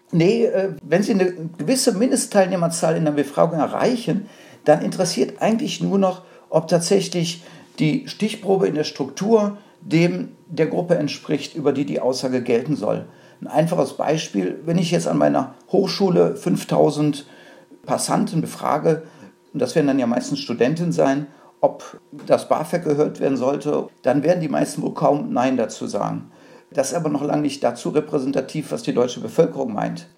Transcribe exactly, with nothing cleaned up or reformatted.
Nee, äh, wenn Sie eine gewisse Mindestteilnehmerzahl in der Befragung erreichen, dann interessiert eigentlich nur noch, ob tatsächlich die Stichprobe in der Struktur dem der Gruppe entspricht, über die die Aussage gelten soll. Ein einfaches Beispiel, wenn ich jetzt an meiner Hochschule fünftausend Passanten befrage, und das werden dann ja meistens Studenten sein, ob das BAföG gehört werden sollte, dann werden die meisten wohl kaum Nein dazu sagen. Das ist aber noch lange nicht dazu repräsentativ, was die deutsche Bevölkerung meint.